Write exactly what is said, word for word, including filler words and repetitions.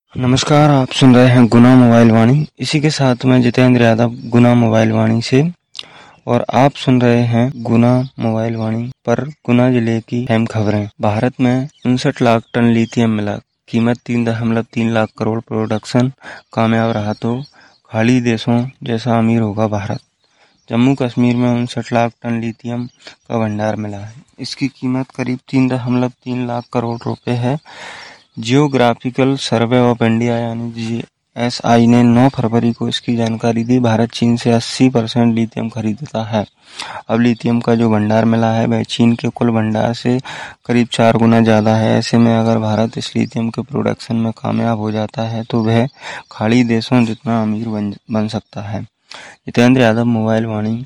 नमस्कार, आप सुन रहे हैं गुना मोबाइल वाणी। इसी के साथ मैं जितेंद्र यादव गुना मोबाइल वाणी से, और आप सुन रहे हैं गुना मोबाइल वाणी पर गुना जिले की अहम खबरें। भारत में उनसठ लाख टन लिथियम मिला, कीमत तीन दशमलव तीन लाख करोड़। प्रोडक्शन कामयाब रहा तो खाड़ी देशों जैसा अमीर होगा भारत। जम्मू कश्मीर में उनसठ लाख टन लिथियम का भंडार मिला है। इसकी कीमत करीब तीन दशमलव तीन लाख करोड़ रुपए है। जियोग्राफिकल सर्वे ऑफ इंडिया यानी जी एस आई ने नौ फरवरी को इसकी जानकारी दी। भारत चीन से अस्सी परसेंट लिथियम खरीदता है। अब लिथियम का जो भंडार मिला है वह चीन के कुल भंडार से करीब चार गुना ज्यादा है। ऐसे में अगर भारत इस लिथियम के प्रोडक्शन में कामयाब हो जाता है तो वह खाड़ी देशों जितना अमीर बन, बन सकता है। जितेंद्र यादव, मोबाइल वाणी।